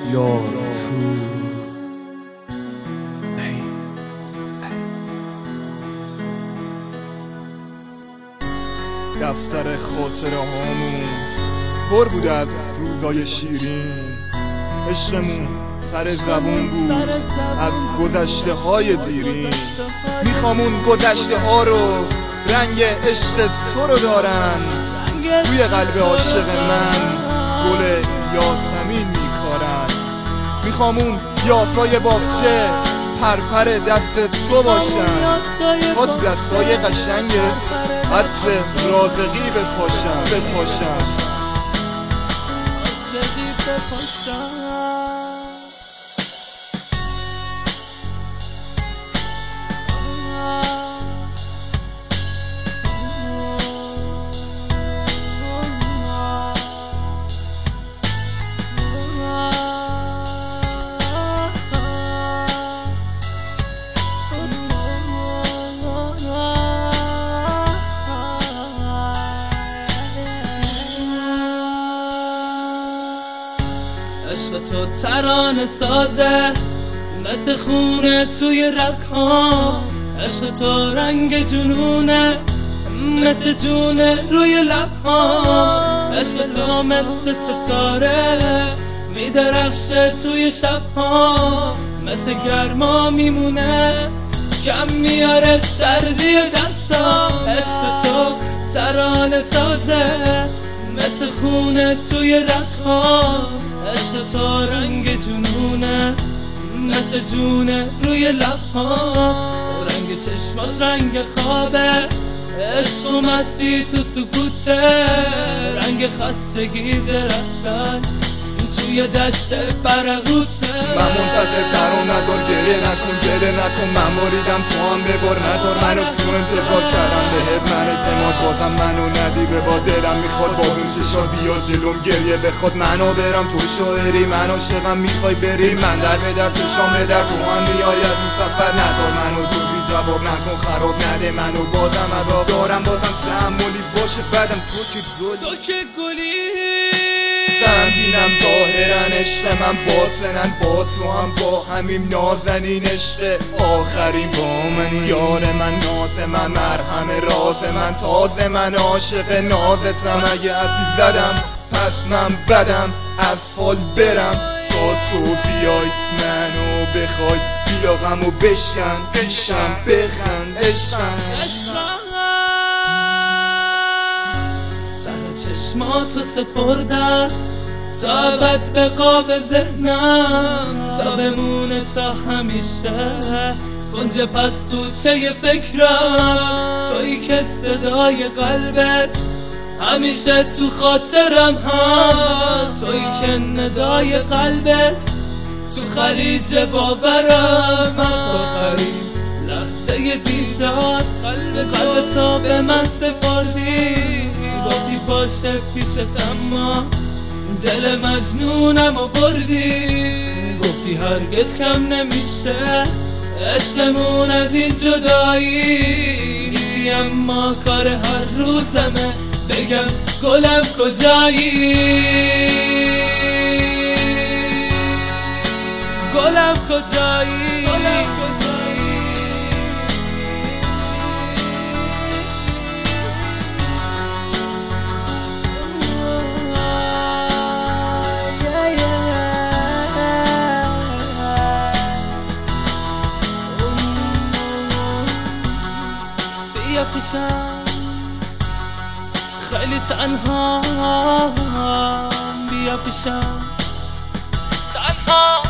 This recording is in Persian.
یار تو دفتر خاطره هامون پر بود از روزای شیرین، عشقمون سر زبون بود از گذشته های دیرین. میخوام اون گذشته ها رو رنگ عشق تو رو دارن، توی قلب عاشق من گل یاسمین میکارن. میخوام اون یاسای باغچه پرپر دست تو باشن، تا تو دستای قشنگت عطر رازقی بپاشن. عشق تو ترانه سازه مثل خونه توی رگ‌ها، عشق تو رنگ جنونه مثل جون روی لب‌ها، عشق تو مثل ستاره میدرخشه توی شب‌ها، مثل گرما میمونه کم میاره سردی دستا. عشق تو ترانه سازه مثل خونه توی رگ‌ها، عشق تو رنگ جنونه مثل جون روی لب‌ها، رنگ چشمات رنگ خوابه، عشق و مستی تو سکوته، رنگ خستگی درختن توی دشت برغوته. من منتظر ترام ندار، گریه نکن من مریدم تو هم ببار ندار. منو تو انتظار کردم بهت من اعتماد، بازم منو ندی به با دلم میخواد با اون چشا بیا جلوم گریه بخواد. منو برم تو شاعری من عاشقم میخوای بری، من در به در تو شام به در تو هم میاید این سفر. ندار منو تو بی جواب نکن خراب، نده منو بازم عذاب دارم، بازم تحملی باشه بعدم تو که گلی بینم ظاهرن عشق من باطنن با تو هم با همین نازنین عشق آخرین با منی. یار من ناز من مرهم راز من تازه من عاشق نازتم. اگه عدی زدم پس من بدم از حال برم تا تو بیای منو بخوای، بیا غمو بشم بخند عشقم. چشماتو سپردم تا بد بقا به ذهنم، تا بمونه تا همیشه کنج پس کوچه فکرم، تویی که صدای قلبت همیشه تو خاطرم هست، تویی که ندای قلبت تو خلیج باورم هست. آخرین لحظه دیدار قلب تو به من سپردی، گفتی باشه پیشت اما دل مجنونم و بردی، گفتی هرگز کم نمیشه عشقمون از این جدایی، اما کار هر روزمه بگم گلم کجایی، گلم کجایی. بیا پیشم خیلی تنها، بیا پیشم تنها.